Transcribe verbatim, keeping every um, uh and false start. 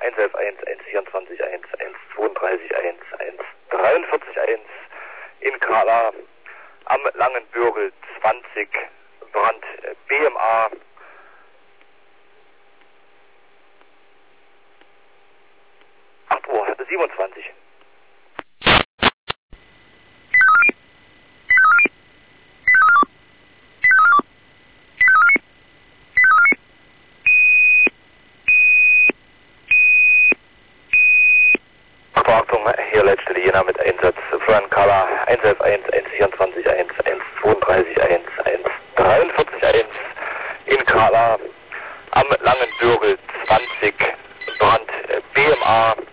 eins elf eins, eins vierundzwanzig eins, eins zweiunddreißig eins, eins dreiundvierzig eins in Kala am Langenbürgel zwanzig, Brand B M A acht Uhr siebenundzwanzig. Achtung, hier Leitstelle Jena mit Einsatz Fran Kala eins elf eins, eins vierundzwanzig eins, eins zweiunddreißig eins, eins dreiundvierzig eins in Kala am Langenbürgel zwanzig, Brand B M A